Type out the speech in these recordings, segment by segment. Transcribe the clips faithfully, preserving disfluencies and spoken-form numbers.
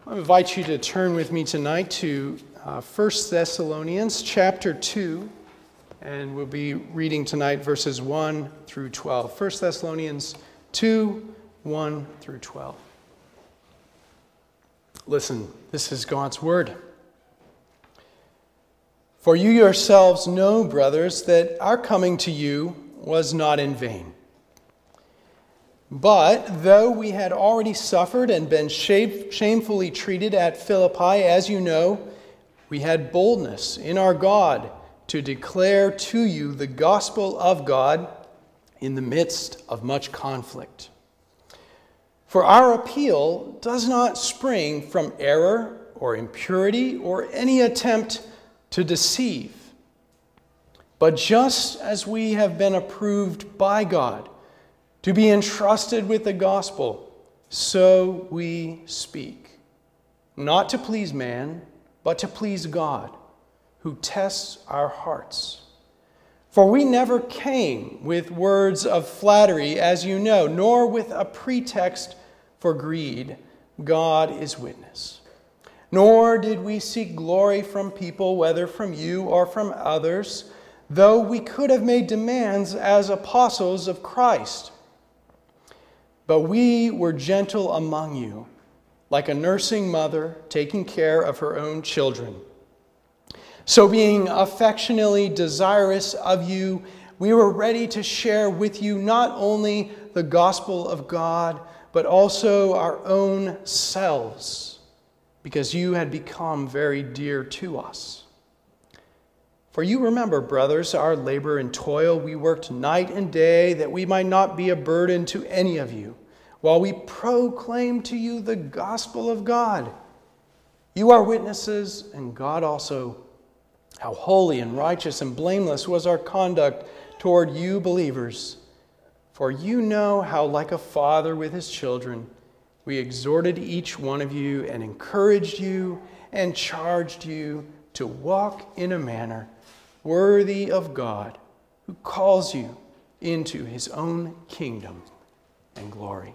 I invite you to turn with me tonight to uh, First Thessalonians chapter two, and we'll be reading tonight verses one through twelve. First Thessalonians two, one through twelve. Listen, this is God's word. For you yourselves know, brothers, that our coming to you was not in vain. But though we had already suffered and been shamefully treated at Philippi, as you know, we had boldness in our God to declare to you the gospel of God in the midst of much conflict. For our appeal does not spring from error or impurity or any attempt to deceive, but just as we have been approved by God to be entrusted with the gospel, so we speak, not to please man, but to please God, who tests our hearts. For we never came with words of flattery, as you know, nor with a pretext for greed. God is witness. Nor did we seek glory from people, whether from you or from others, though we could have made demands as apostles of Christ. But we were gentle among you, like a nursing mother taking care of her own children. So being affectionately desirous of you, we were ready to share with you not only the gospel of God, but also our own selves, because you had become very dear to us. For you remember, brothers, our labor and toil. We worked night and day that we might not be a burden to any of you, while we proclaim to you the gospel of God. You are witnesses, and God also, how holy and righteous and blameless was our conduct toward you believers. For you know how, like a father with his children, we exhorted each one of you and encouraged you and charged you to walk in a manner worthy of God, who calls you into his own kingdom and glory.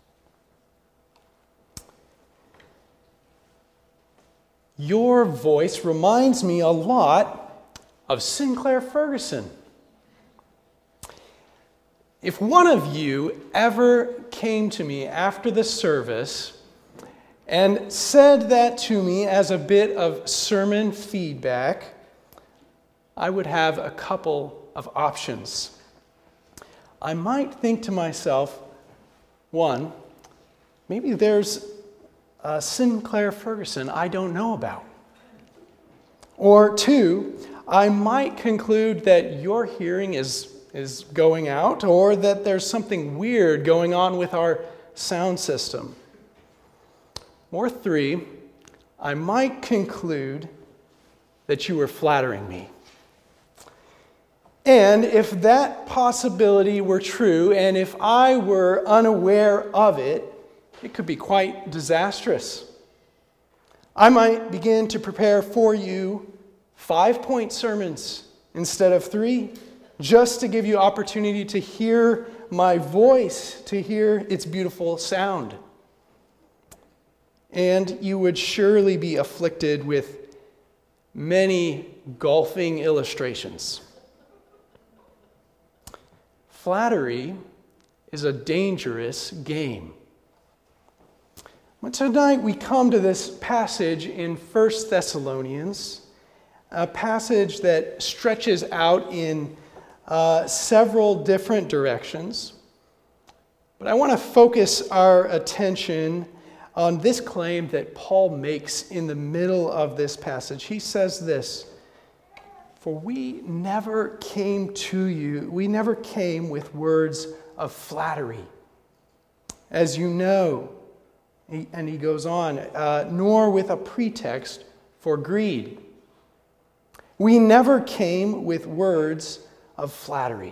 Your voice reminds me a lot of Sinclair Ferguson. If one of you ever came to me after the service and said that to me as a bit of sermon feedback, I would have a couple of options. I might think to myself, one, maybe there's a Sinclair Ferguson I don't know about. Or two, I might conclude that your hearing is, is going out, or that there's something weird going on with our sound system. Or three, I might conclude that you were flattering me. And if that possibility were true, and if I were unaware of it, it could be quite disastrous. I might begin to prepare for you five-point sermons instead of three, just to give you opportunity to hear my voice, to hear its beautiful sound. And you would surely be afflicted with many golfing illustrations. Flattery is a dangerous game. But tonight we come to this passage in First Thessalonians, a passage that stretches out in uh, several different directions. But I want to focus our attention on this claim that Paul makes in the middle of this passage. He says this, "For we never came to you, we never came with words of flattery, as you know." And he goes on, uh, "nor with a pretext for greed." We never came with words of flattery.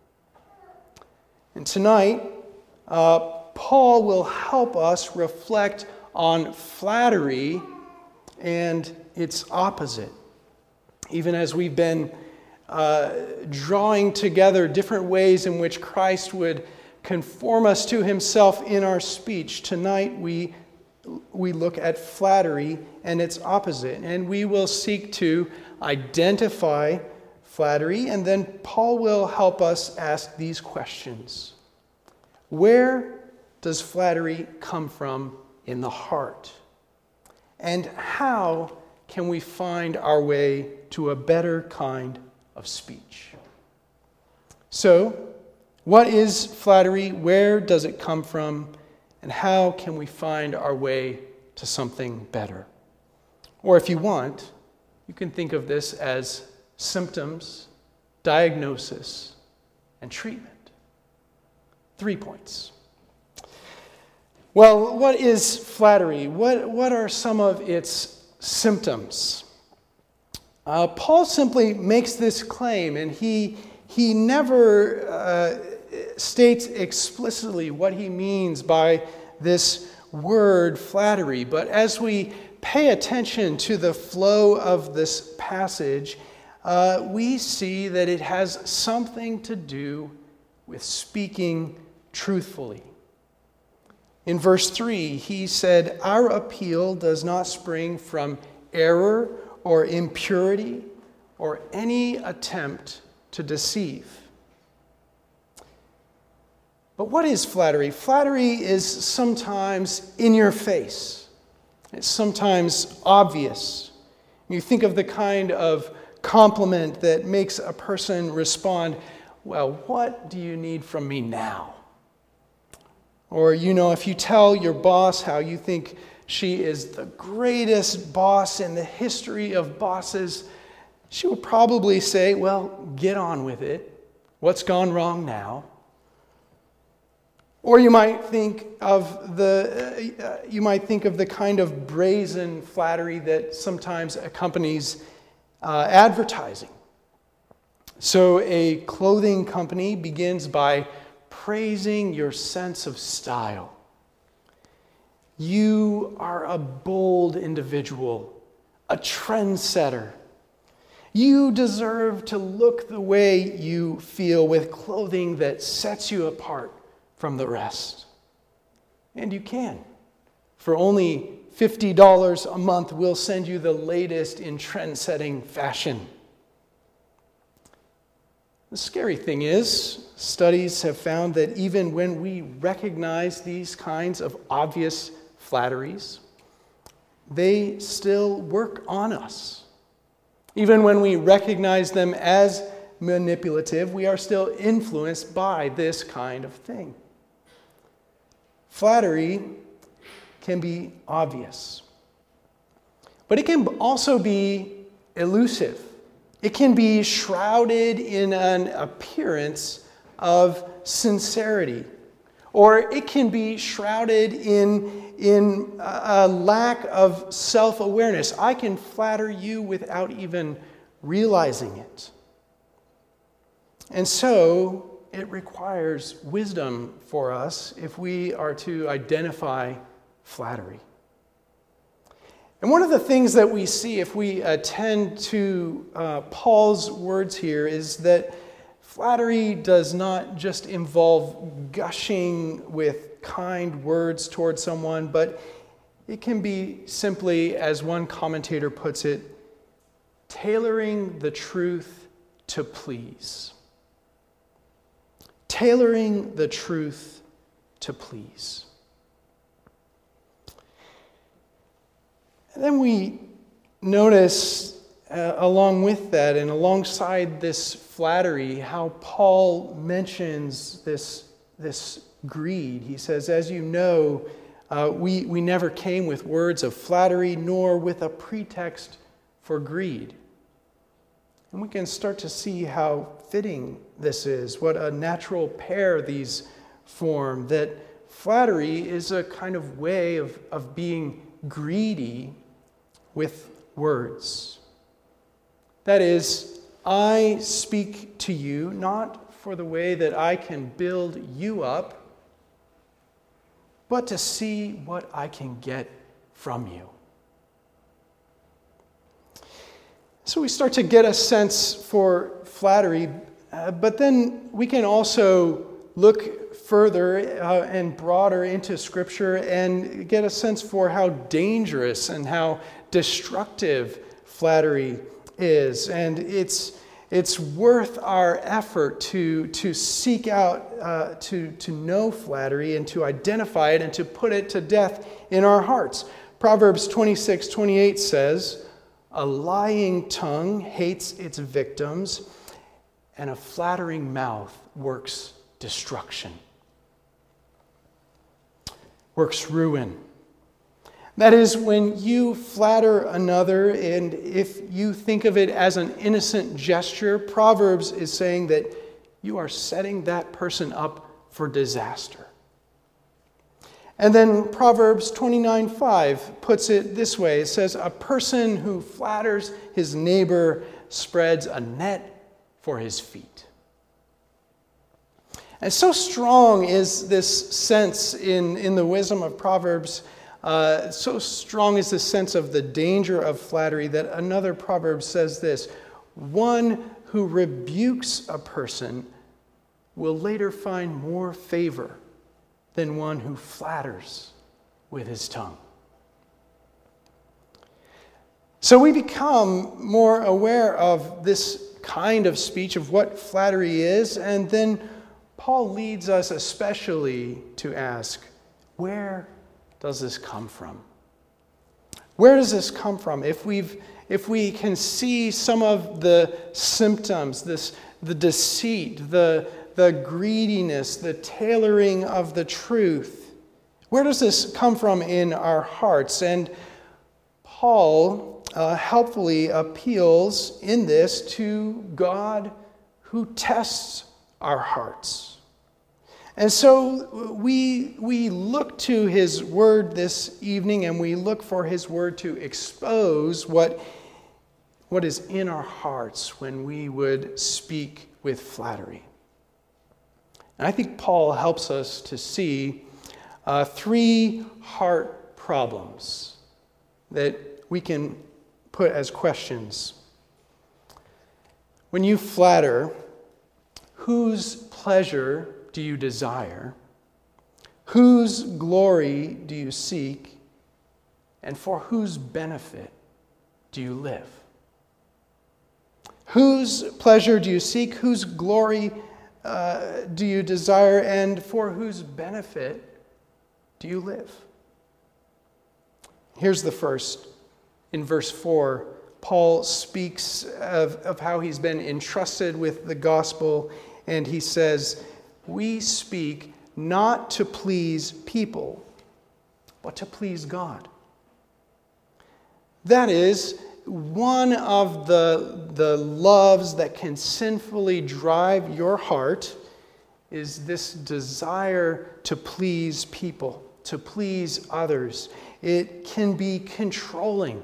And tonight, uh, Paul will help us reflect on flattery and its opposite. Even as we've been uh, drawing together different ways in which Christ would conform us to himself in our speech, tonight we we look at flattery and its opposite, and we will seek to identify flattery, and then Paul will help us ask these questions. Where does flattery come from in the heart? And how can we find our way to a better kind of speech? So, what is flattery? Where does it come from? And how can we find our way to something better? Or if you want, you can think of this as symptoms, diagnosis, and treatment. Three points. Well, what is flattery? What, what are some of its symptoms? Uh, Paul simply makes this claim, and he, he never uh, states explicitly what he means by this word flattery. But as we pay attention to the flow of this passage, uh, we see that it has something to do with speaking truthfully. In verse three, he said, "Our appeal does not spring from error or impurity or any attempt to deceive." But what is flattery? Flattery is sometimes in your face. It's sometimes obvious. You think of the kind of compliment that makes a person respond, "Well, what do you need from me now?" Or, you know, if you tell your boss how you think she is the greatest boss in the history of bosses, she will probably say, "Well, get on with it. What's gone wrong now?" Or you might think of the uh, you might think of the kind of brazen flattery that sometimes accompanies uh, advertising. So a clothing company begins by praising your sense of style. You are a bold individual, a trendsetter. You deserve to look the way you feel with clothing that sets you apart from the rest. And you can. For only fifty dollars a month, we'll send you the latest in trend-setting fashion. The scary thing is, studies have found that even when we recognize these kinds of obvious flatteries, they still work on us. Even when we recognize them as manipulative, we are still influenced by this kind of thing. Flattery can be obvious, but it can also be elusive. It can be shrouded in an appearance of sincerity, or it can be shrouded in, in a lack of self-awareness. I can flatter you without even realizing it. And so it requires wisdom for us if we are to identify flattery. And one of the things that we see if we attend to uh, Paul's words here is that flattery does not just involve gushing with kind words toward someone, but it can be simply, as one commentator puts it, tailoring the truth to please. Tailoring the truth to please. And then we notice, uh, along with that and alongside this flattery, how Paul mentions this, this greed. He says, "As you know, uh, we, we never came with words of flattery, nor with a pretext for greed." And we can start to see how fitting this is, what a natural pair these form, that flattery is a kind of way of, of being greedy with words. That is, I speak to you not for the way that I can build you up, but to see what I can get from you. So we start to get a sense for flattery, uh, but then we can also look further uh, and broader into Scripture and get a sense for how dangerous and how destructive flattery is. And it's it's worth our effort to, to seek out, uh, to, to know flattery and to identify it and to put it to death in our hearts. Proverbs twenty-six twenty-eight says, "A lying tongue hates its victims, and a flattering mouth works destruction." Works ruin. That is, when you flatter another, and if you think of it as an innocent gesture, Proverbs is saying that you are setting that person up for disaster. And then Proverbs twenty-nine five puts it this way. It says, "A person who flatters his neighbor spreads a net for his feet." And so strong is this sense in, in the wisdom of Proverbs, uh, so strong is the sense of the danger of flattery that another proverb says this: "One who rebukes a person will later find more favor than one who flatters with his tongue." So we become more aware of this kind of speech, of what flattery is, and then Paul leads us especially to ask, where does this come from? Where does this come from? If we've if we can see some of the symptoms, this the deceit, the the greediness, the tailoring of the truth, where does this come from in our hearts? And Paul uh, helpfully appeals in this to God who tests our hearts. And so we, we look to his word this evening, and we look for his word to expose what, what is in our hearts when we would speak with flattery. And I think Paul helps us to see uh, three heart problems that we can put as questions. When you flatter, whose pleasure do you desire? Whose glory do you seek? And for whose benefit do you live? Whose pleasure do you seek? Whose glory uh, do you desire? And for whose benefit do you live? Here's the first. In verse four, Paul speaks of, of how he's been entrusted with the gospel, and he says, "We speak not to please people, but to please God." That is, one of the, the loves that can sinfully drive your heart is this desire to please people, to please others. It can be controlling.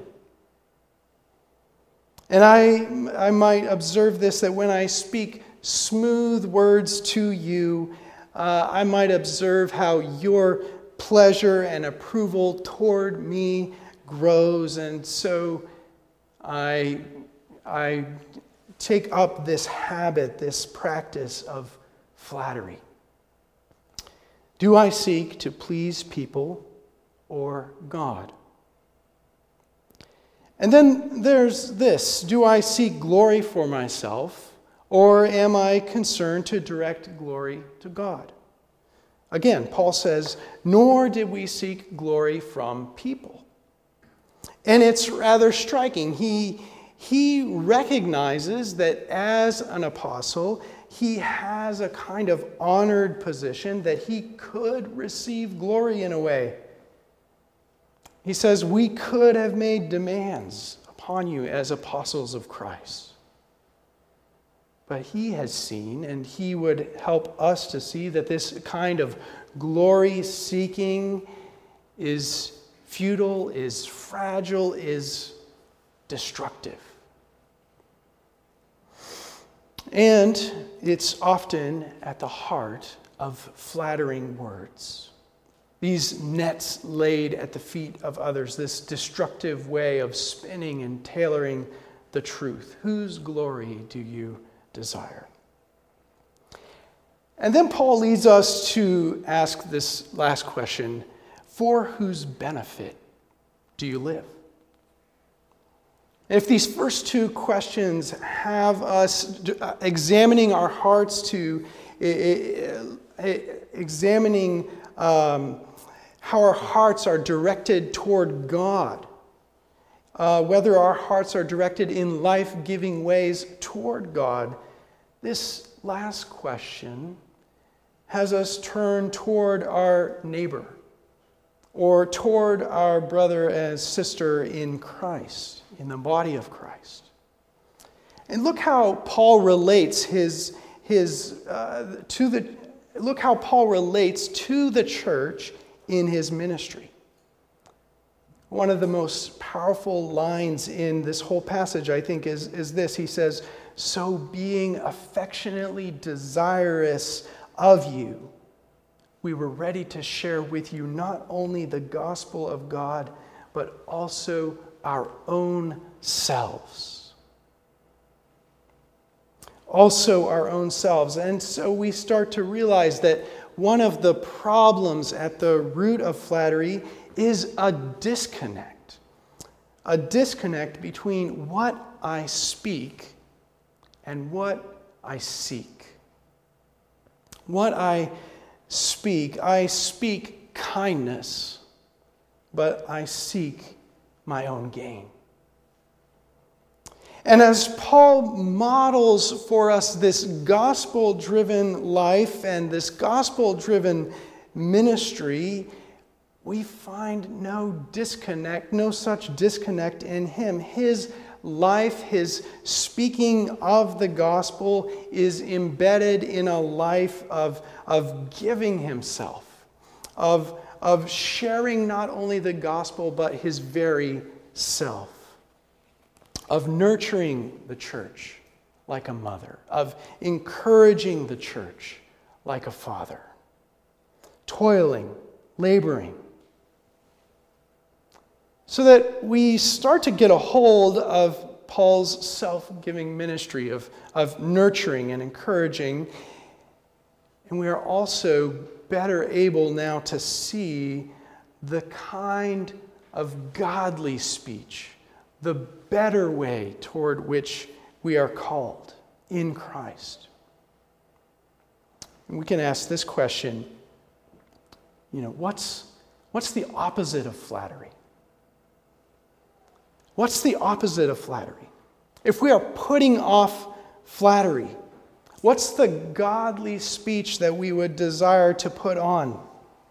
And I, I might observe this, that when I speak smooth words to you, uh, I might observe how your pleasure and approval toward me grows, and so I, I take up this habit, this practice of flattery. Do I seek to please people or God? And then there's this: do I seek glory for myself, or am I concerned to direct glory to God? Again, Paul says, nor did we seek glory from people. And it's rather striking. He, he recognizes that as an apostle, he has a kind of honored position, that he could receive glory in a way. He says, we could have made demands upon you as apostles of Christ. But he has seen, and he would help us to see, that this kind of glory-seeking is futile, is fragile, is destructive. And it's often at the heart of flattering words. These nets laid at the feet of others, this destructive way of spinning and tailoring the truth. Whose glory do you desire? And then Paul leads us to ask this last question: for whose benefit do you live? If these first two questions have us examining our hearts, to examining um, how our hearts are directed toward God, uh, whether our hearts are directed in life-giving ways toward God, this last question has us turn toward our neighbor or toward our brother and sister in Christ, in the body of Christ. And look how Paul relates his his uh, to the look how Paul relates to the church in his ministry. One of the most powerful lines in this whole passage, I think, is, is this. He says, "So being affectionately desirous of you, we were ready to share with you not only the gospel of God, but also our own selves." Also our own selves. And so we start to realize that one of the problems at the root of flattery is a disconnect. A disconnect between what I speak and what I seek. What I speak, I speak kindness, but I seek my own gain. And as Paul models for us this gospel-driven life and this gospel-driven ministry, we find no disconnect, no such disconnect in him. His life, his speaking of the gospel is embedded in a life of, of giving himself, of, of sharing not only the gospel, but his very self, of nurturing the church like a mother, of encouraging the church like a father, toiling, laboring, so that we start to get a hold of Paul's self-giving ministry of, of nurturing and encouraging. And we are also better able now to see the kind of godly speech, the better way toward which we are called in Christ. And we can ask this question, you know, what's, what's the opposite of flattery? What's the opposite of flattery? If we are putting off flattery, what's the godly speech that we would desire to put on?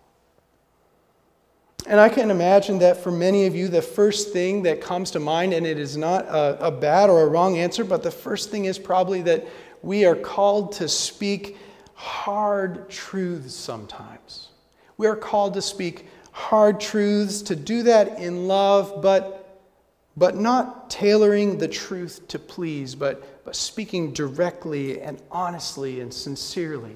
And I can imagine that for many of you, the first thing that comes to mind, and it is not a, a bad or a wrong answer, but the first thing is probably that we are called to speak hard truths sometimes. We are called to speak hard truths, to do that in love, but But not tailoring the truth to please, but, but speaking directly and honestly and sincerely.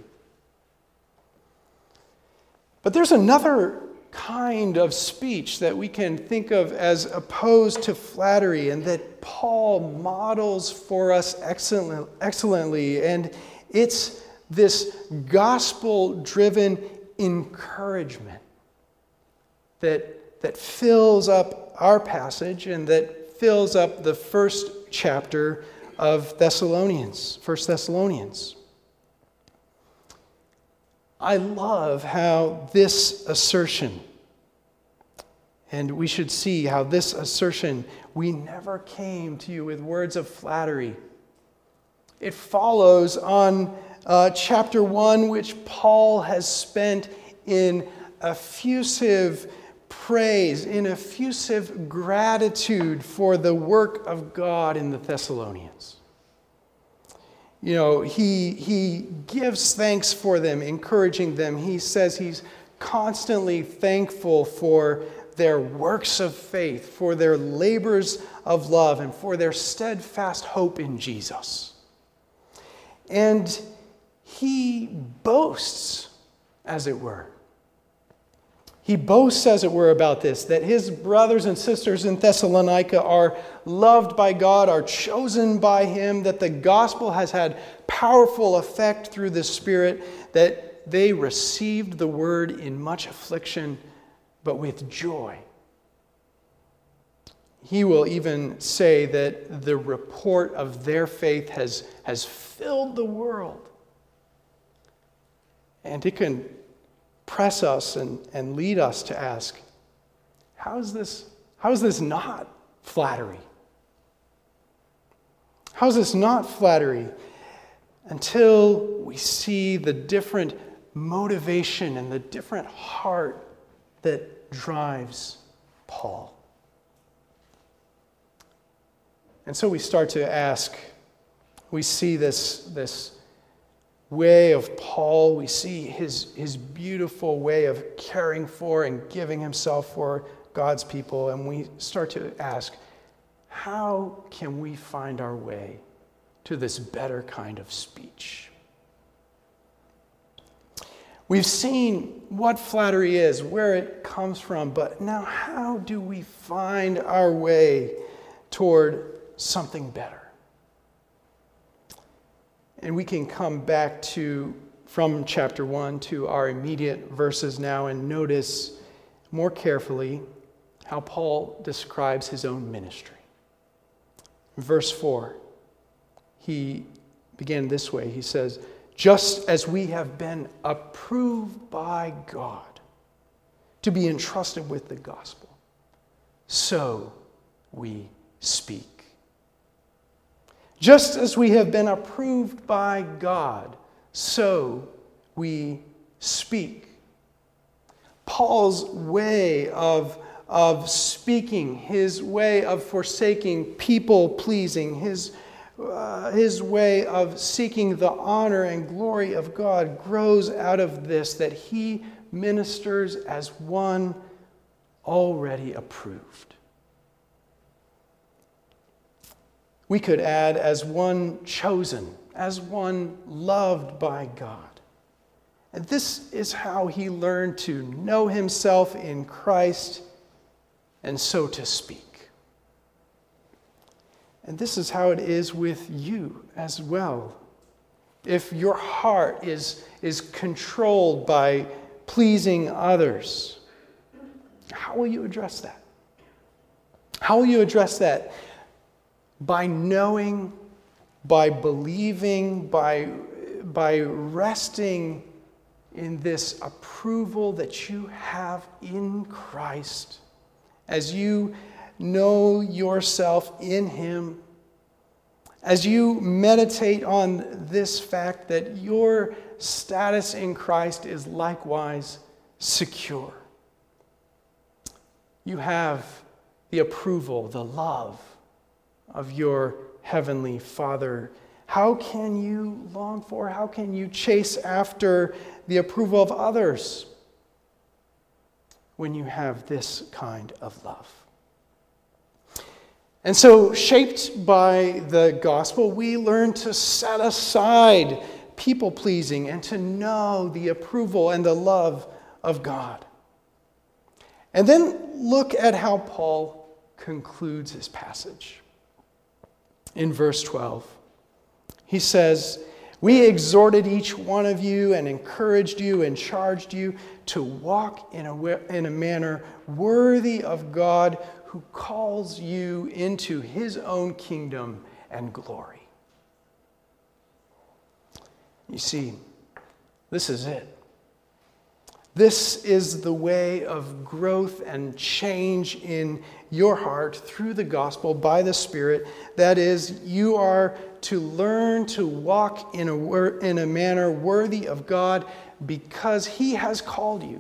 But there's another kind of speech that we can think of as opposed to flattery, and that Paul models for us excellent, excellently. And it's this gospel-driven encouragement that, that fills up our passage and that fills up the first chapter of Thessalonians, First Thessalonians. I love how this assertion, and we should see how this assertion, "we never came to you with words of flattery," it follows on uh, chapter one, which Paul has spent in effusive praise, in effusive gratitude for the work of God in the Thessalonians. You know, he, he gives thanks for them, encouraging them. He says he's constantly thankful for their works of faith, for their labors of love, and for their steadfast hope in Jesus. And he boasts, as it were. He boasts, as it were, about this, that his brothers and sisters in Thessalonica are loved by God, are chosen by him, that the gospel has had powerful effect through the Spirit, that they received the word in much affliction, but with joy. He will even say that the report of their faith has, has filled the world. And it can press us and, and lead us to ask, how is this, how is this not flattery? How is this not flattery? Until we see the different motivation and the different heart that drives Paul. And so we start to ask, we see this, this way of Paul, we see his, his beautiful way of caring for and giving himself for God's people, and we start to ask, how can we find our way to this better kind of speech? We've seen what flattery is, where it comes from, but now how do we find our way toward something better? And we can come back to, from chapter one to our immediate verses now and notice more carefully how Paul describes his own ministry. In verse four, he began this way. He says, just as we have been approved by God to be entrusted with the gospel, so we speak. Just as we have been approved by God, so we speak. Paul's way of, of speaking, his way of forsaking people-pleasing, his, uh, his way of seeking the honor and glory of God grows out of this, that he ministers as one already approved. We could add as one chosen, as one loved by God. And this is how he learned to know himself in Christ and so to speak. And this is how it is with you as well. If your heart is, is controlled by pleasing others, how will you address that? How will you address that? By knowing, by believing, by, by resting in this approval that you have in Christ, as you know yourself in him, as you meditate on this fact that your status in Christ is likewise secure. You have the approval, the love of your heavenly Father. How can you long for, how can you chase after the approval of others when you have this kind of love? And so, shaped by the gospel, we learn to set aside people-pleasing and to know the approval and the love of God. And then look at how Paul concludes his passage. In verse twelve, he says, we exhorted each one of you and encouraged you and charged you to walk in a, in a manner worthy of God who calls you into his own kingdom and glory. You see, this is it. This is the way of growth and change in your heart through the gospel by the Spirit. That is, you are to learn to walk in a, wor- in a manner worthy of God because he has called you.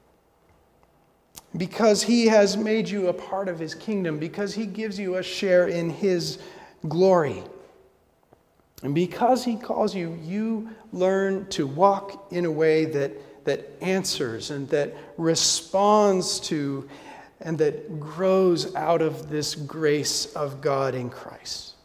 Because he has made you a part of his kingdom. Because he gives you a share in his glory. And because he calls you, you learn to walk in a way that that answers and that responds to and that grows out of this grace of God in Christ.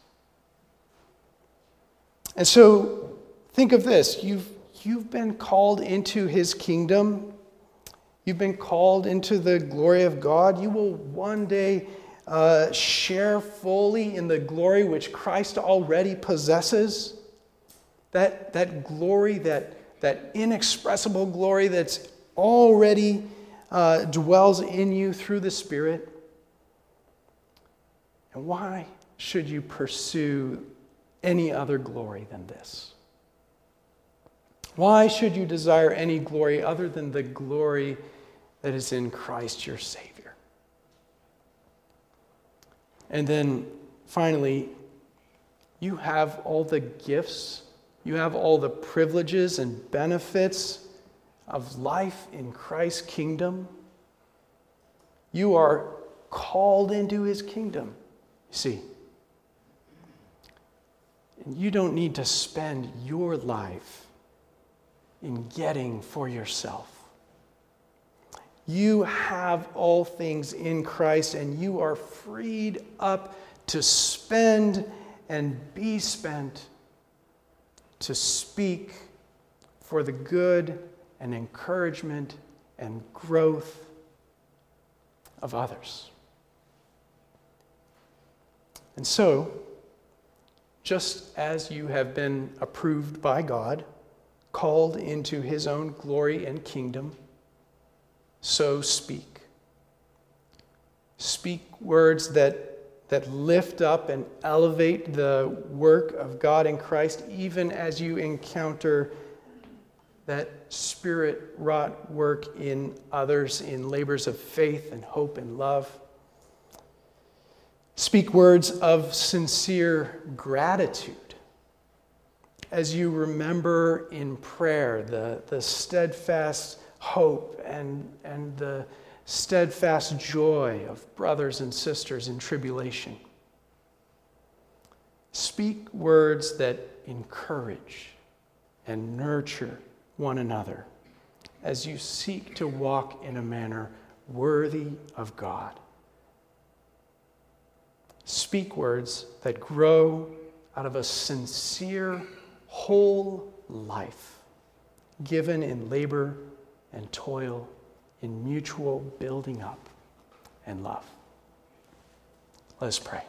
And so think of this. You've, you've been called into his kingdom. You've been called into the glory of God. You will one day uh, share fully in the glory which Christ already possesses. That, that glory, that, that inexpressible glory that's already uh, dwells in you through the Spirit. And why should you pursue any other glory than this? Why should you desire any glory other than the glory that is in Christ your Savior? And then finally, you have all the gifts, you have all the privileges and benefits of life in Christ's kingdom. You are called into his kingdom, you see. And you don't need to spend your life in getting for yourself. You have all things in Christ, and you are freed up to spend and be spent to speak for the good and encouragement and growth of others. And so, just as you have been approved by God, called into his own glory and kingdom, so speak. Speak words that, that lift up and elevate the work of God in Christ, even as you encounter that Spirit-wrought work in others in labors of faith and hope and love. Speak words of sincere gratitude as you remember in prayer the, the steadfast hope and, and the steadfast joy of brothers and sisters in tribulation. Speak words that encourage and nurture one another as you seek to walk in a manner worthy of God. Speak words that grow out of a sincere, whole life given in labor and toil, in mutual building up and love. Let us pray.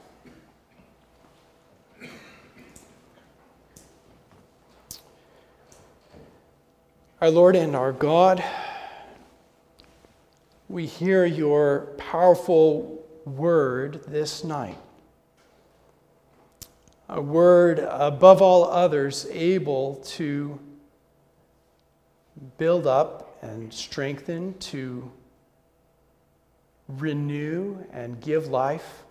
Our Lord and our God, we hear your powerful word this night. A word above all others able to build up and strengthen, to renew and give life.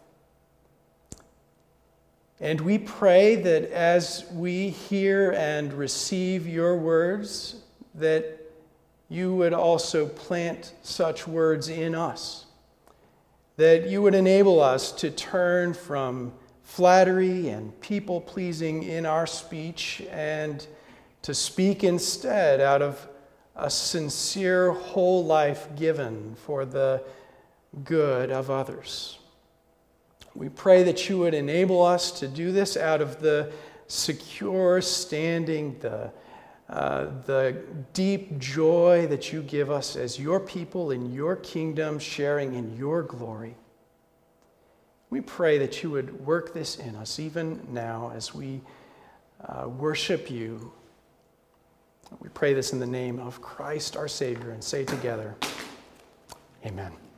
And we pray that as we hear and receive your words, that you would also plant such words in us, that you would enable us to turn from flattery and people-pleasing in our speech and to speak instead out of a sincere whole life given for the good of others. We pray that you would enable us to do this out of the secure standing, the, uh, the deep joy that you give us as your people in your kingdom, sharing in your glory. We pray that you would work this in us even now as we uh, worship you. We pray this in the name of Christ our Savior and say together, amen.